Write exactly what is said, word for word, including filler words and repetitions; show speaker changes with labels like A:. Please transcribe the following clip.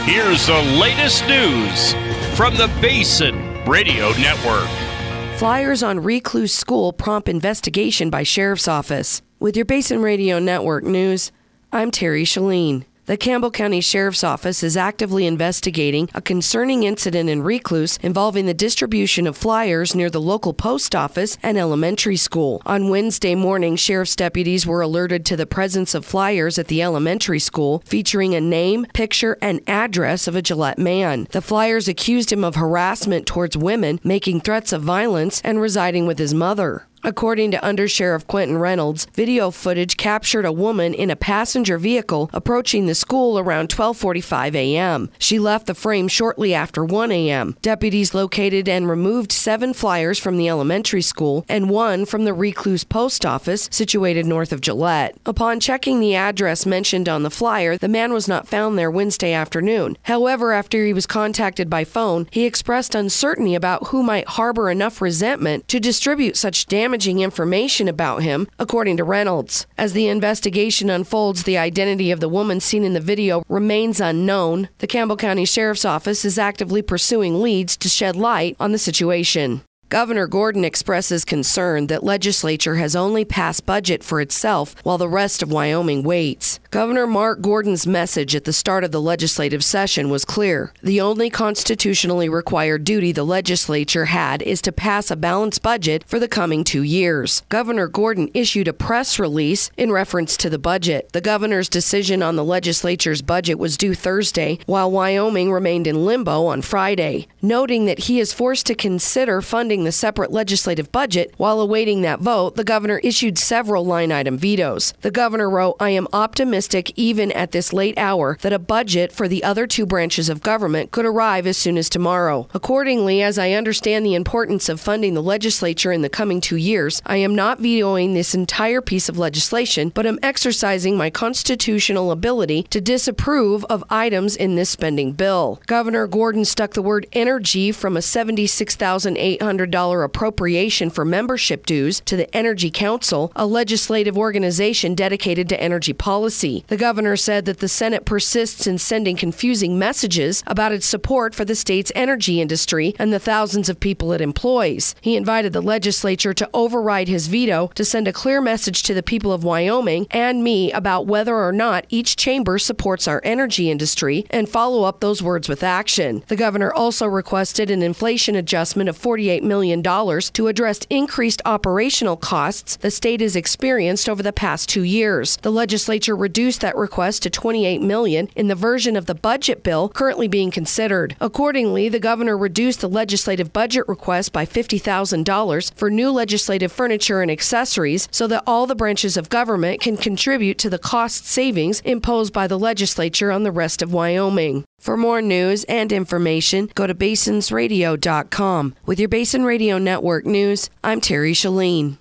A: Here's the latest news from the Basin Radio Network.
B: Flyers on Recluse School prompt investigation by Sheriff's Office. With your Basin Radio Network news, I'm Terry Shalene. The Campbell County Sheriff's Office is actively investigating a concerning incident in Recluse involving the distribution of flyers near the local post office and elementary school. On Wednesday morning, sheriff's deputies were alerted to the presence of flyers at the elementary school featuring a name, picture, and address of a Gillette man. The flyers accused him of harassment towards women, making threats of violence, and residing with his mother. According to Undersheriff Quentin Reynolds, video footage captured a woman in a passenger vehicle approaching the school around twelve forty-five a.m. She left the frame shortly after one a.m. Deputies located and removed seven flyers from the elementary school and one from the Recluse post office situated north of Gillette. Upon checking the address mentioned on the flyer, the man was not found there Wednesday afternoon. However, after he was contacted by phone, he expressed uncertainty about who might harbor enough resentment to distribute such damage damaging information about him, according to Reynolds. As the investigation unfolds, the identity of the woman seen in the video remains unknown. The Campbell County Sheriff's Office is actively pursuing leads to shed light on the situation. Governor Gordon expresses concern that legislature has only passed budget for itself while the rest of Wyoming waits. Governor Mark Gordon's message at the start of the legislative session was clear. The only constitutionally required duty the legislature had is to pass a balanced budget for the coming two years. Governor Gordon issued a press release in reference to the budget. The governor's decision on the legislature's budget was due Thursday, while Wyoming remained in limbo on Friday, noting that he is forced to consider funding the separate legislative budget. While awaiting that vote, the governor issued several line-item vetoes. The governor wrote, "I am optimistic even at this late hour that a budget for the other two branches of government could arrive as soon as tomorrow. Accordingly, as I understand the importance of funding the legislature in the coming two years, I am not vetoing this entire piece of legislation, but am exercising my constitutional ability to disapprove of items in this spending bill." Governor Gordon stuck the word energy from a seventy-six thousand eight hundred dollars appropriation for membership dues to the Energy Council, a legislative organization dedicated to energy policy. The governor said that the Senate persists in sending confusing messages about its support for the state's energy industry and the thousands of people it employs. He invited the legislature to override his veto to send a clear message to the people of Wyoming and me about whether or not each chamber supports our energy industry and follow up those words with action. The governor also requested an inflation adjustment of forty-eight million dollars to address increased operational costs the state has experienced over the past two years. The legislature reduced that request to twenty-eight million dollars in the version of the budget bill currently being considered. Accordingly, the governor reduced the legislative budget request by fifty thousand dollars for new legislative furniture and accessories so that all the branches of government can contribute to the cost savings imposed by the legislature on the rest of Wyoming. For more news and information, go to basins radio dot com. With your Basin Radio Network news, I'm Terry Shalene.